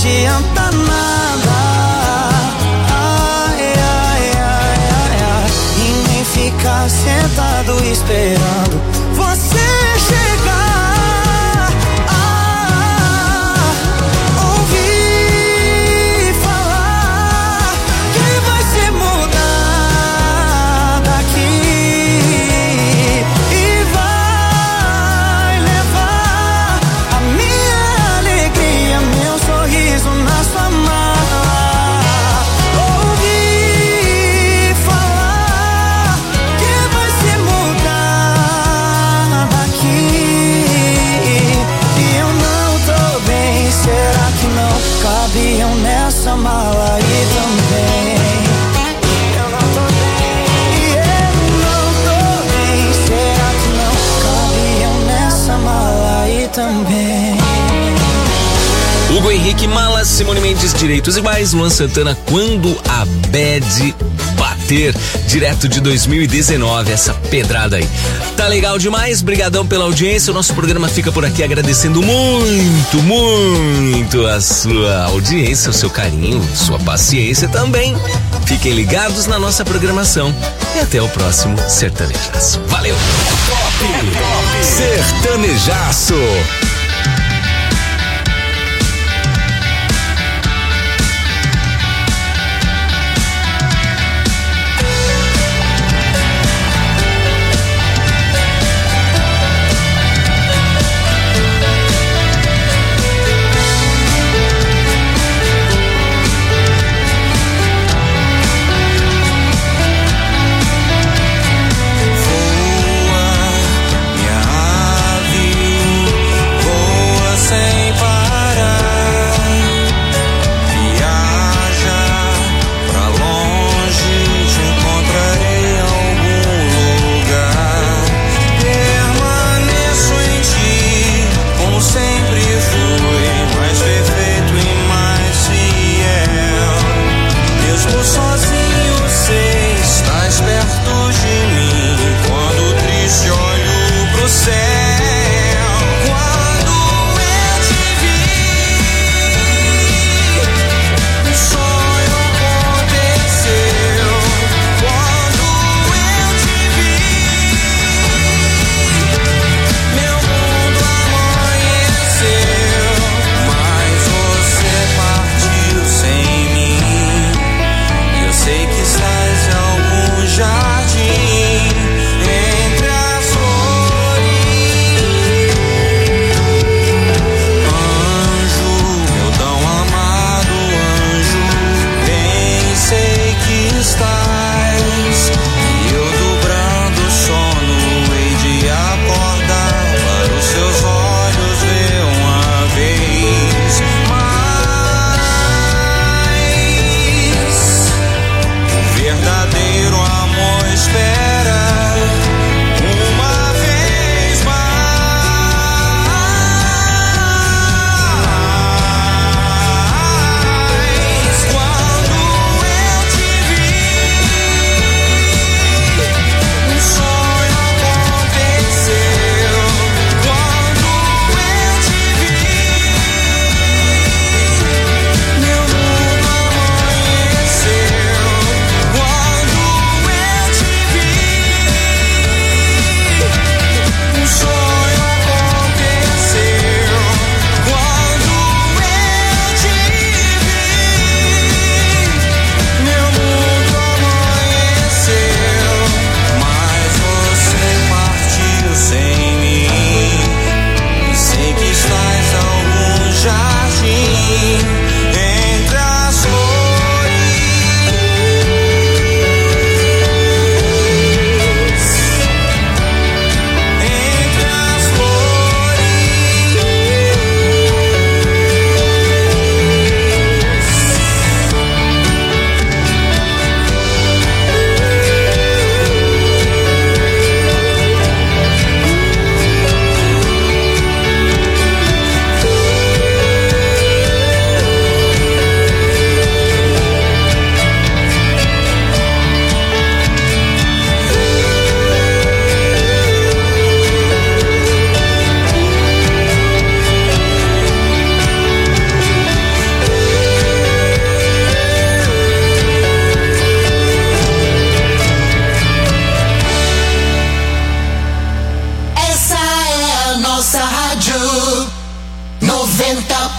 adianta nada. Ai, ai, ai, ai, ai. E nem ficar sentado esperando você chegar. Ouvi falar que vai se mudar daqui e vai levar a minha alegria, meu sorriso na sua mala. Ouvi falar que vai se mudar daqui e eu não tô bem. Será que não cabiam nessa mala aí também? Eu não tô bem, eu não tô bem. Será que não cabiam nessa mala aí também? Hugo Henrique, Malas, Simone Mendes, Direitos Iguais, Luan Santana, Quando a Bad Bater, direto de 2019, essa pedrada aí. Tá legal demais, brigadão pela audiência, o nosso programa fica por aqui agradecendo muito, muito a sua audiência, o seu carinho, sua paciência também. Fiquem ligados na nossa programação e até o próximo Sertanejaço. Valeu! Top Sertanejaço. Voa, minha ave,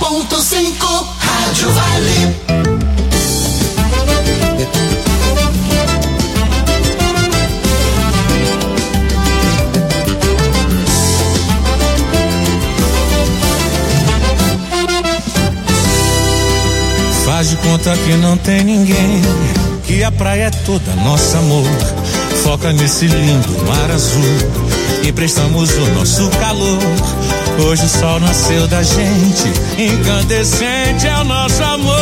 Rádio Vale. Faz de conta que não tem ninguém, que a praia é toda nosso amor. Foca nesse lindo mar azul, emprestamos o nosso calor. Hoje o sol nasceu da gente, incandescente é o nosso amor.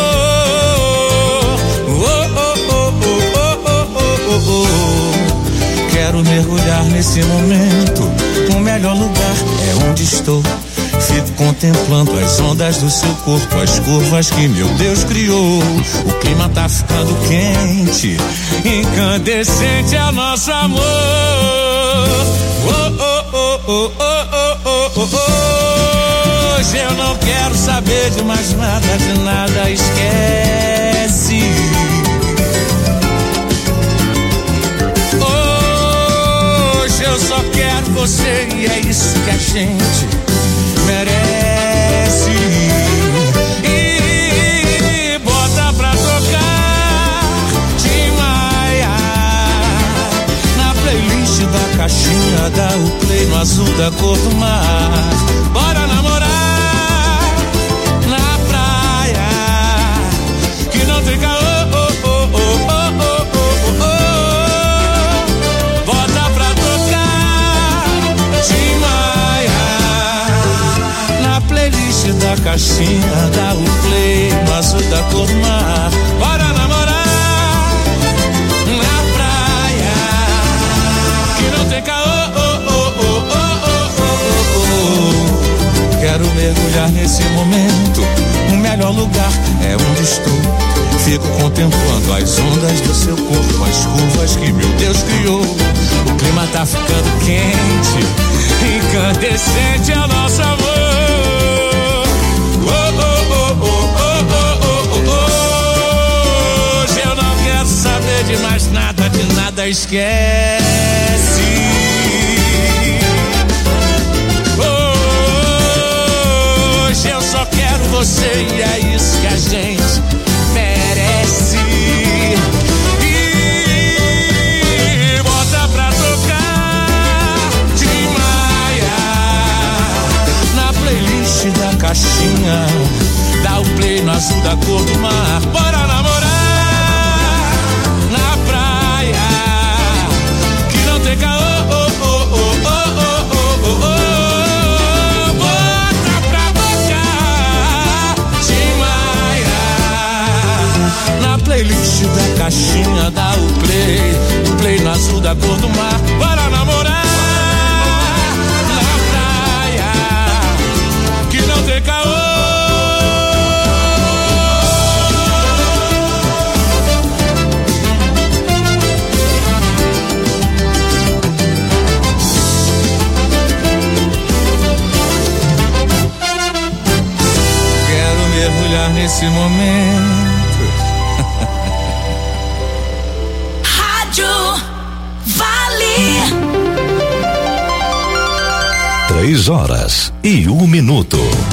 Quero mergulhar nesse momento, o melhor lugar é onde estou. Fico contemplando as ondas do seu corpo, as curvas que meu Deus criou. O clima tá ficando quente, incandescente é o nosso amor. Hoje eu não quero saber de mais nada, de nada esquece. Hoje eu só quero você e é isso que a gente merece. E bota pra tocar Tim Maia na playlist da caixinha, dá o play no azul da cor do mar. Bora namorar na praia que não tem caô. Bota pra tocar Tim Maia na playlist da caixinha, dá o play no azul da cor do mar. Bora namorar na praia que não tem caô. Quero mergulhar nesse momento, o melhor lugar é onde estou. Fico contemplando as ondas do seu corpo, as curvas que meu Deus criou. O clima tá ficando quente, incandescente é o nosso amor. Hoje eu não quero saber de mais nada, de nada esquece. Hoje eu só quero você e é isso que a gente merece. E bota pra tocar Tim Maia na playlist da caixinha, dá o play no azul da cor do mar. Bora namorar na praia que não tem caô. Playlist da caixinha, dá o play no azul da cor do mar. Bora namorar na praia que não tem caô. Quero mergulhar nesse momento. 3h01.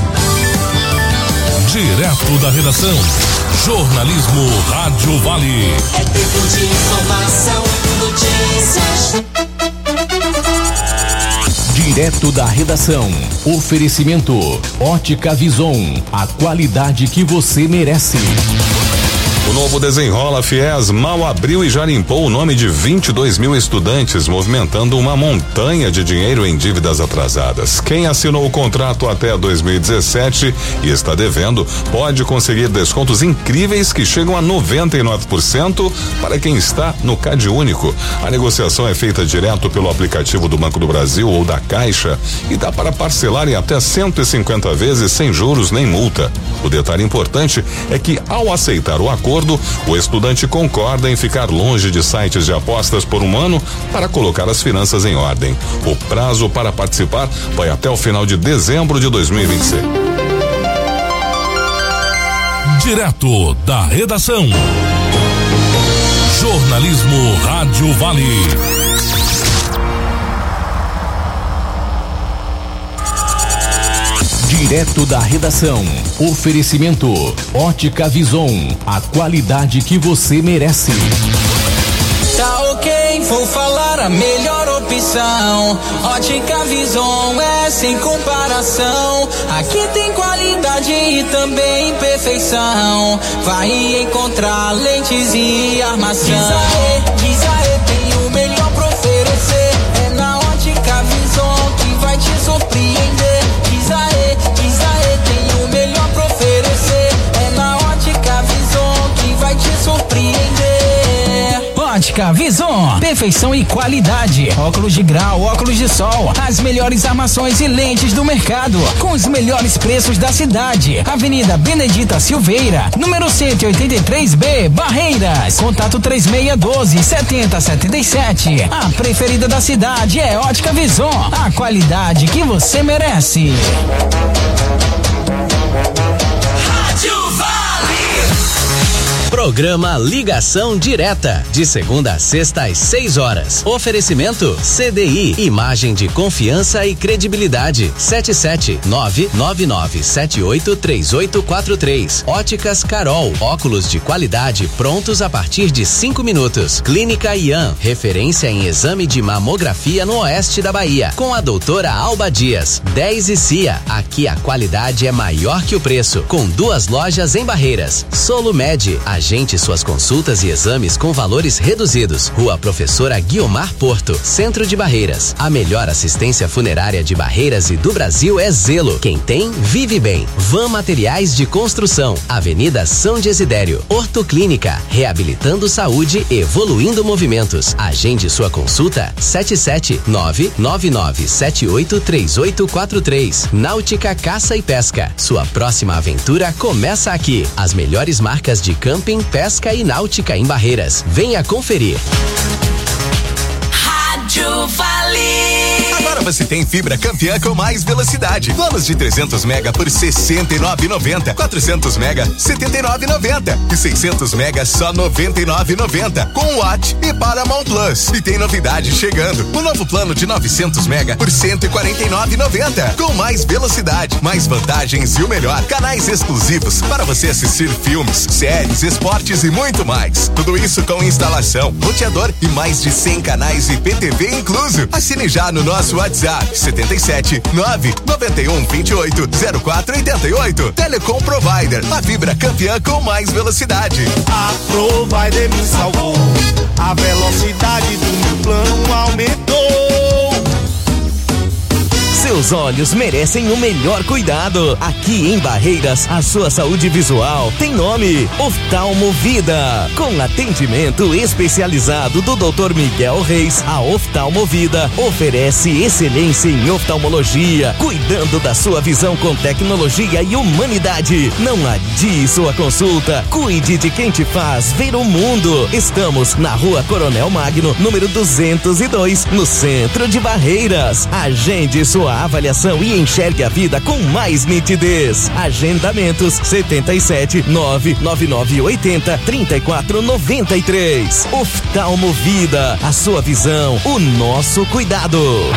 Direto da redação, jornalismo Rádio Vale. É tempo de informação, notícias. Direto da redação, oferecimento Ótica Vison, a qualidade que você merece. O novo Desenrola Fies mal abriu e já limpou o nome de 22 mil estudantes, movimentando uma montanha de dinheiro em dívidas atrasadas. Quem assinou o contrato até 2017 e está devendo pode conseguir descontos incríveis que chegam a 99% para quem está no Cade Único. A negociação é feita direto pelo aplicativo do Banco do Brasil ou da Caixa e dá para parcelar em até 150 vezes sem juros nem multa. O detalhe importante é que, ao aceitar o acordo, o estudante concorda em ficar longe de sites de apostas por um ano para colocar as finanças em ordem. O prazo para participar vai até o final de dezembro de 2026. Direto da redação, jornalismo Rádio Vale. Direto da redação. Oferecimento Ótica Vison, a qualidade que você merece. Tá ok, vou falar a melhor opção. Ótica Vison é sem comparação. Aqui tem qualidade e também perfeição. Vai encontrar lentes e armação. Diz aê, tem o melhor pra oferecer. É na Ótica Vison que vai te surpreender. Diz aê, tem o melhor pra oferecer. É na Ótica Vison que vai te surpreender. Ótica Vison, perfeição e qualidade. Óculos de grau, óculos de sol, as melhores armações e lentes do mercado, com os melhores preços da cidade. Avenida Benedita Silveira, número 183B, Barreiras. Contato 3612-7077. A preferida da cidade é Ótica Vison, a qualidade que você merece. Programa Ligação Direta, de segunda a sexta às 6 horas. Oferecimento CDI, imagem de confiança e credibilidade. 77999783843. Óticas Carol, óculos de qualidade prontos a partir de 5 minutos. Clínica Ian, referência em exame de mamografia no oeste da Bahia, com a doutora Alba Dias. 10 e CIA, aqui a qualidade é maior que o preço, com 2 lojas em Barreiras. Solumed, agende suas consultas e exames com valores reduzidos. Rua Professora Guiomar Porto, Centro de Barreiras. A melhor assistência funerária de Barreiras e do Brasil é Zelo. Quem tem, vive bem. Van Materiais de Construção, Avenida São Desidério. Ortoclínica, reabilitando saúde, evoluindo movimentos. Agende sua consulta 77999783843. Náutica Caça e Pesca, sua próxima aventura começa aqui. As melhores marcas de camping, pesca e náutica em Barreiras. Venha conferir. Rádio Vale. Agora você tem fibra campeã com mais velocidade. Planos de 300 mega por R$ 69,90. 400 mega, R$ 79,90. E 600 mega, só R$ 99,90. Com Watt e Paramount Plus. E tem novidade chegando. O novo plano de 900 mega por R$ 149,90. Com mais velocidade, mais vantagens e o melhor. Canais exclusivos para você assistir filmes, séries, esportes e muito mais. Tudo isso com instalação, roteador e mais de 100 canais e PTV incluso. Assine já no nosso WhatsApp 77 991 28 0488. Telecom Provider, a fibra campeã com mais velocidade. A Provider me salvou. A velocidade do meu plano aumentou. Seus olhos merecem o melhor cuidado. Aqui em Barreiras, a sua saúde visual tem nome: Oftalmo Vida. Com atendimento especializado do Dr. Miguel Reis, a Oftalmo Vida oferece excelência em oftalmologia, cuidando da sua visão com tecnologia e humanidade. Não adie sua consulta. Cuide de quem te faz ver o mundo. Estamos na Rua Coronel Magno, número 202, no centro de Barreiras. Agende sua avaliação e enxergue a vida com mais nitidez. Agendamentos 77 99980 3493. Oftalmo Vida, a sua visão, o nosso cuidado.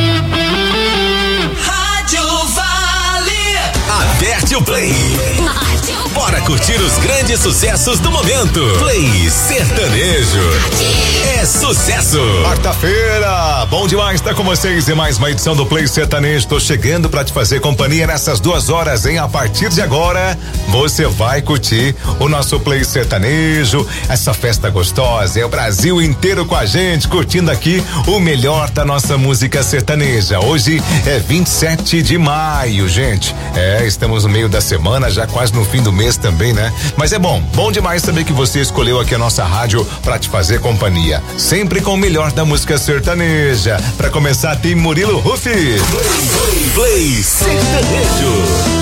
Rádio Vale. Aperte o play. Bora curtir os grandes sucessos do momento. Play Sertanejo. É sucesso. Quarta-feira, bom demais estar com vocês em mais uma edição do Play Sertanejo. Tô chegando pra te fazer companhia nessas 2 horas, hein? A partir de agora, você vai curtir o nosso Play Sertanejo, essa festa gostosa, é o Brasil inteiro com a gente, curtindo aqui o melhor da nossa música sertaneja. Hoje é 27 de maio, gente. Estamos no meio da semana, já quase no fim do mês também, né? Mas é bom demais saber que você escolheu aqui a nossa rádio pra te fazer companhia. Sempre com o melhor da música sertaneja. Pra começar, tem Murilo Rufi. Play Sertanejo.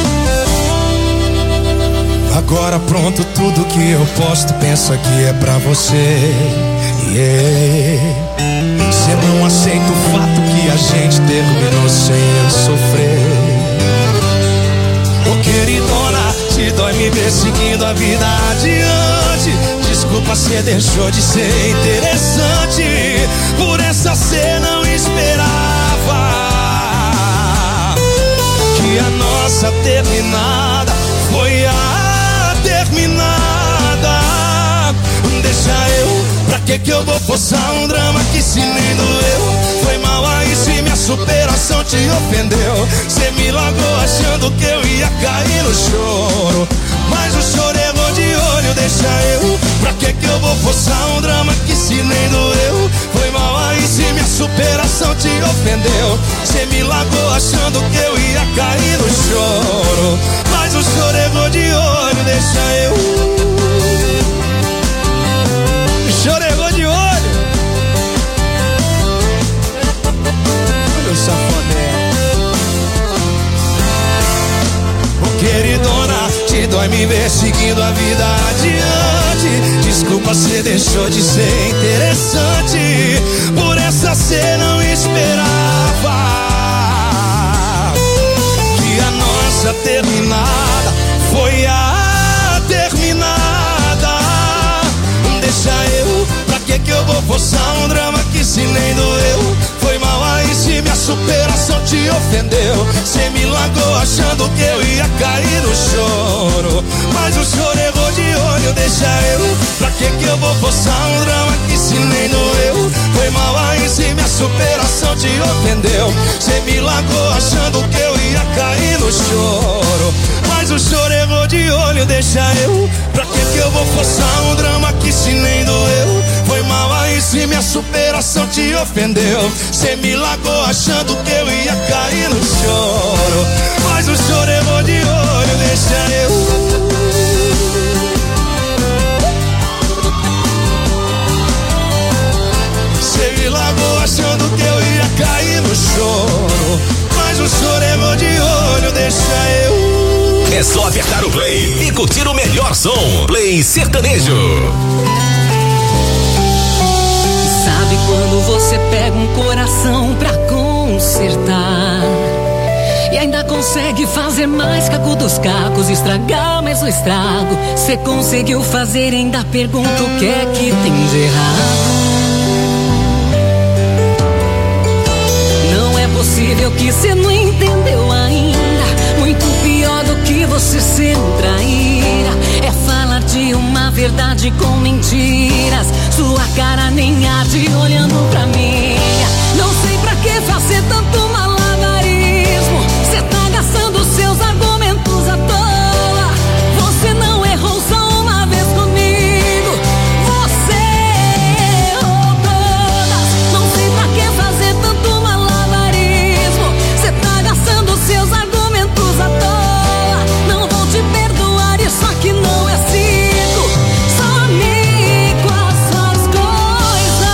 Agora pronto, tudo que eu posto, pensa que é pra você. Cê não aceita o fato que a gente terminou sem eu sofrer. Ô queridona, se dói me ver seguindo a vida adiante. Desculpa, cê deixou de ser interessante. Por essa cê não esperava que que a nossa terminada foi a terminada. Deixa eu, pra que eu vou forçar um drama que se nem doeu? Foi mal aí se minha superação te ofendeu. Cê me largou achando que eu ia cair no choro, mas o choro errou de olho. Deixa eu, pra que eu vou forçar um drama que se nem doeu? Foi mal aí se minha superação te ofendeu. Cê me largou achando que eu ia cair no choro, mas o choro errou de olho. Deixa eu, chorou de olho. Meu safadão. Oh, queridona, te dói me ver seguindo a vida adiante. Desculpa, cê deixou de ser interessante. Por essa cê não esperava que a nossa terminada foi a terminada. Deixa eu, pra que eu vou forçar um drama que se nem doeu? Foi mal aí se minha superação te ofendeu. Cê me largou achando que eu ia cair no choro, mas o choro errou de olho. Deixa eu, pra que eu vou forçar um drama que se nem doeu? Foi mal aí se minha superação te ofendeu. Cê me largou achando que eu ia cair no choro, mas o choro errou de olho. Deixa eu, pra que eu vou forçar um drama que se nem doeu? Foi mal aí se minha superação te ofendeu. Cê me largou achando que eu ia cair no choro, mas o choro errou de olho. Deixa eu, cê me largou achando que eu ia cair no choro, mas o choro errou de olho. Deixa eu, é só apertar o play e curtir o melhor som. Play Sertanejo. Sabe quando você pega um coração pra consertar e ainda consegue fazer mais caco dos cacos, estragar mais o estrago? Cê conseguiu fazer, ainda pergunta o que é que tem de errado. Não é possível que cê não entendeu ainda. Muito pior do que você ser traíra é falar de uma verdade com mentiras. Sua cara nem arde olhando pra minha. Não sei pra que fazer tanto malabarismo. Cê tá gastando seus argumentos à toa. Você não errou só uma vez comigo, você errou todas. Não sei pra que fazer tanto malabarismo. Cê tá gastando seus argumentos à toa. Não vou te perdoar, isso aqui não é circo. Some com as suas coisas.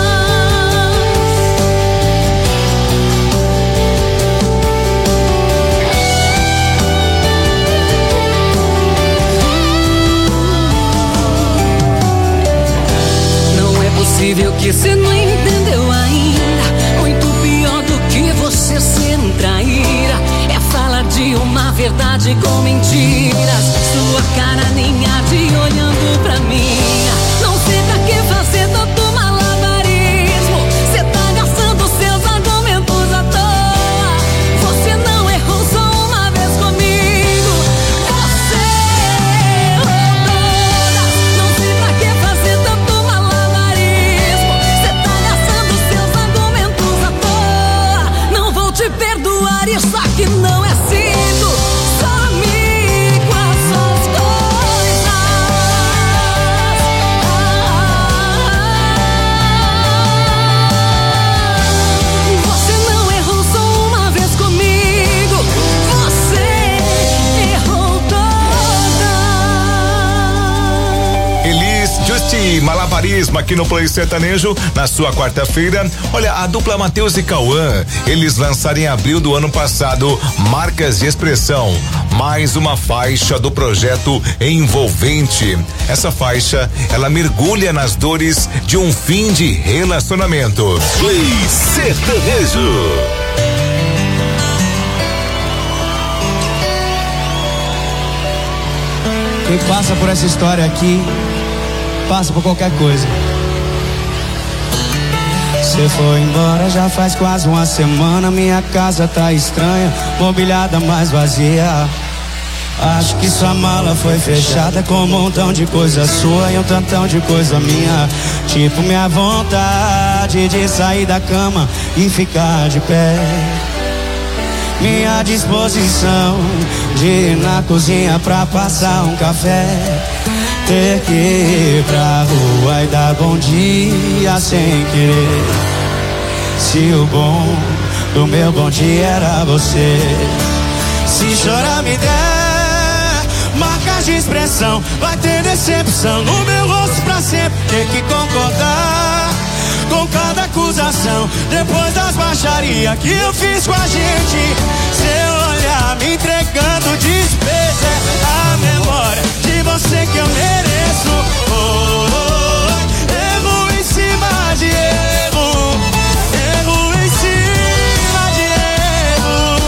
Não é possível que você não entendeu ainda. Muito pior do que você ser traíra é falar de uma verdade com mentiras. Sua cara nem arde olhando pra minha. Não sei pra que fazer tanto malabarismo. Cê tá gastando seus argumentos à toa. Você não errou só uma vez comigo, você errou todas. Não sei pra que fazer tanto malabarismo. Cê tá gastando seus argumentos à toa. Não vou te perdoar, isso aqui não é circo. Some com as suas coisas. Você não errou só uma vez comigo, você errou todas. Elis Justi Malabarismo aqui no Play Sertanejo na sua quarta-feira. Olha, a dupla Matheus e Cauã, eles lançaram em abril do ano passado Marcas de Expressão, mais uma faixa do projeto Envolvente. Essa faixa, ela mergulha nas dores de um fim de relacionamento. Play Sertanejo. Quem passa por essa história aqui, passa por qualquer coisa. Você foi embora já faz quase uma semana. Minha casa tá estranha, mobiliada mais vazia. Acho que sua mala foi fechada com um montão de coisa sua e um tantão de coisa minha. Tipo minha vontade de sair da cama e ficar de pé. Minha disposição de ir na cozinha pra passar um café. Ter que ir pra rua e dar bom dia sem querer. Se o bom do meu bom dia era você. Se chorar me der marcas de expressão, vai ter decepção no meu rosto pra sempre. Ter que concordar com cada acusação, depois das baixarias que eu fiz com a gente. Seu olhar me entregando despesa, a memória de você que eu mereço. Erro em cima de erro, erro em cima de erro.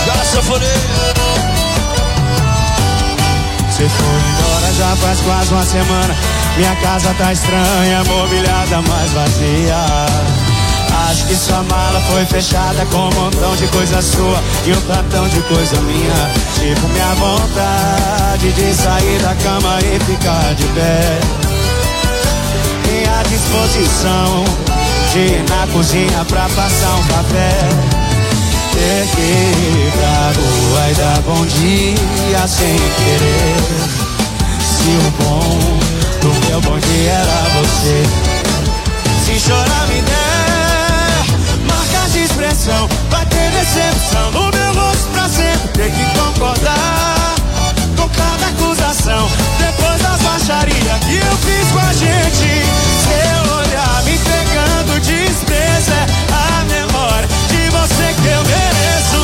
Você foi embora já faz quase uma semana. Minha casa tá estranha, mobiliada mais vazia. Acho que sua mala foi fechada com um montão de coisa sua e um tantão de coisa minha. Tipo minha vontade de sair da cama e ficar de pé. Minha disposição de ir na cozinha pra passar um café. Ter que ir pra rua e dar bom dia sem querer. Se o bom do meu bom dia era você. Se chorar me der marcas de expressão, vai ter decepção no meu rosto pra sempre. Ter que concordar com cada acusação, depois das baixarias que eu fiz com a gente. Seu olhar me entregando despreza, a memória de você que eu mereço.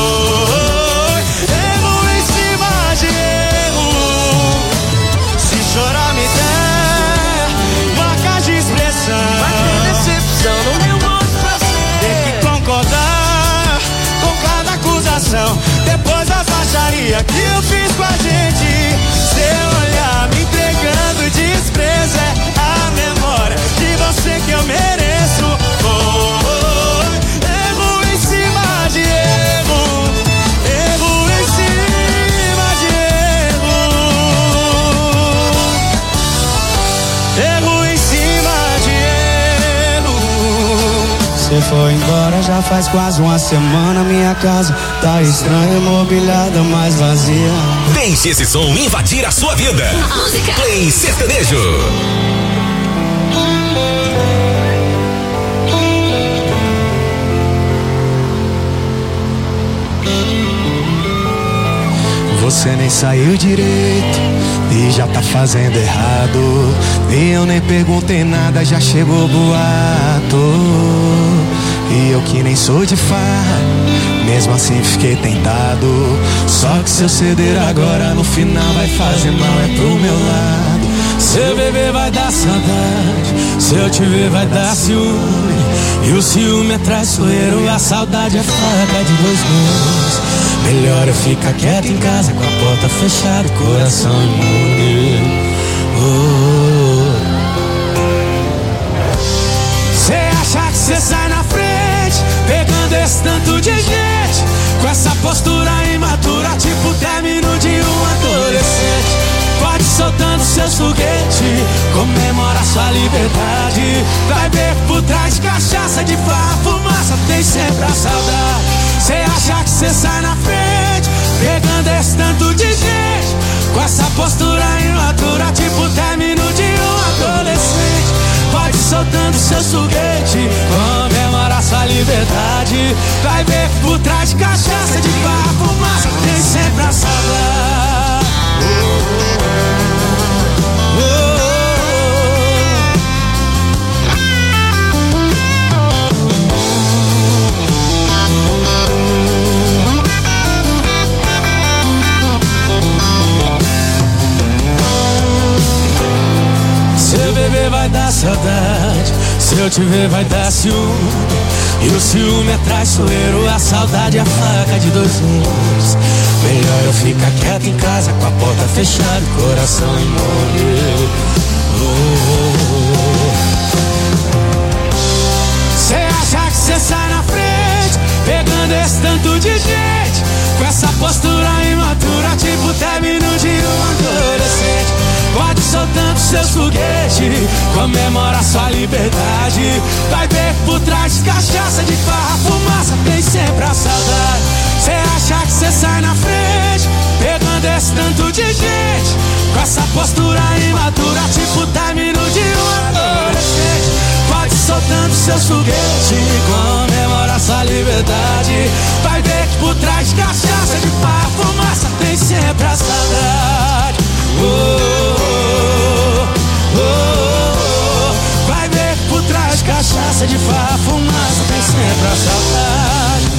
Erro em cima de erro. Se chorar me der marcas de expressão, vai ter decepção no meu rosto pra sempre. Ter que concordar com cada acusação, depois das baixarias que eu fiz com a gente. Seu olhar me entregando despreza, a memória de você que eu mereço. Erro em cima de erro, erro em cima de erro, erro em cima de erro. Você foi embora já faz quase uma semana. Minha casa tá estranha, mobiliada mais vazia. Deixe esse som invadir a sua vida. Música Play Sertanejo. Você nem saiu direito e já tá fazendo errado. E eu nem perguntei nada, já chegou boato. E eu que nem sou de farra, mesmo assim fiquei tentado. Só que se eu ceder agora, no final vai fazer mal, é pro meu lado. Se eu beber vai dar saudade, se eu te ver vai dar ciúme. E o ciúme é traiçoeiro, a saudade é faca de dois gumes. Melhor eu ficar quieto em casa, com a porta fechada, coração imune. Cê acha que cê sai na frente, pegando esse tanto de gente, com essa postura imatura, tipo término de um adolescente. Pode soltando seus foguetes, comemora sua liberdade. Vai ver por trás de cachaça, de farra, fumaça, tem sempre a saudade. Cê acha que cê sai na frente, pegando esse tanto de gente, com essa postura imatura, tipo término de um adolescente. Pode soltando seus foguetes, comemora sua liberdade. Vai ver por trás de cachaça, de farra, fumaça, tem sempre a saudade. Se eu beber vai dar saudade, se eu te ver vai dar ciúme. E o ciúme é traiçoeiro, a saudade é a faca de dois gumes. Melhor eu ficar quieto em casa, com a porta fechada, coração imune. Cê cê sai na frente, pegando esse tanto de gente, com essa postura imatura, tipo término de um adolescente. Pode soltando seus foguetes, comemora sua liberdade. Vai ver que por trás de cachaça, de farra, fumaça, tem sempre a saudade. Cê acha que cê sai na frente, pegando esse tanto de gente, com essa postura imatura, tipo término de um adolescente. Pode soltando seus foguetes, comemora sua liberdade. Vai ver que por trás de cachaça, de farra, fumaça, tem sempre a saudade. Vai ver que por trás de cachaça, de farra, fumaça, tem sempre a saudade.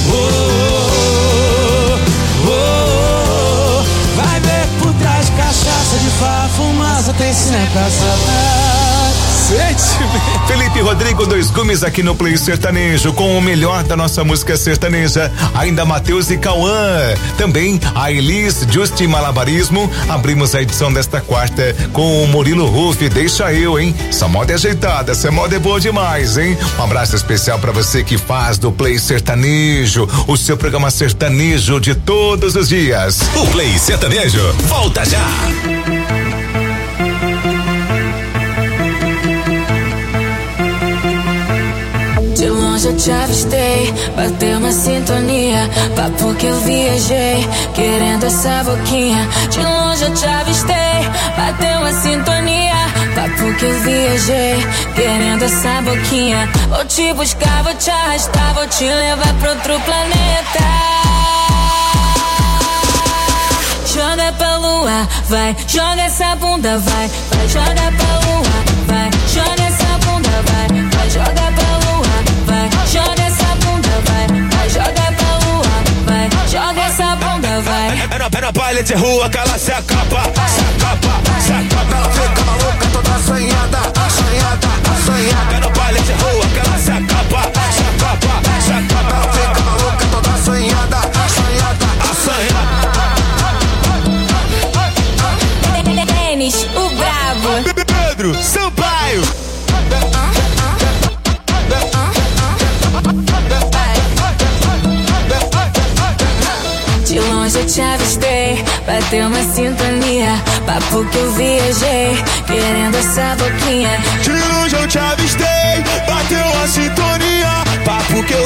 Vai ver que por trás de cachaça, de farra, fumaça, tem sempre a saudade. Felipe Rodrigo, Dois Gumes aqui no Play Sertanejo, com o melhor da nossa música sertaneja. Ainda Matheus e Cauã, também a Elis, Justin Malabarismo. Abrimos a edição desta quarta com o Murilo Ruff, Deixa Eu, hein? Essa moda é ajeitada, essa moda é boa demais, hein? Um abraço especial pra você que faz do Play Sertanejo o seu programa sertanejo de todos os dias. O Play Sertanejo volta já. De longe eu te avistei, bateu uma sintonia, papo que eu viajei, querendo essa boquinha. De longe eu te avistei, bateu uma sintonia, papo que eu viajei, querendo essa boquinha. Vou te buscar, vou te arrastar, vou te levar pra outro planeta. Joga pra lua, vai, joga essa bunda, vai, vai, joga pra lua, vai, joga essa bunda, vai, vai, joga pra lua, vai, joga essa bunda, vai, vai, joga pra lua, vai, joga essa bunda, vai. É no baile de rua que ela se acaba, se acaba, se acaba. Ela fica maluca, toda assanhada, assanhada, assanhada. É no baile de rua que ela se acaba, se acaba, se acaba. Ela fica maluca, toda assanhada, assanhada, assanhada. Denis, o brabo. Pedro Sampaio. De longe eu te avistei, bateu uma sintonia, papo que eu viajei, querendo essa boquinha. De longe eu te avistei, bateu uma sintonia, papo que eu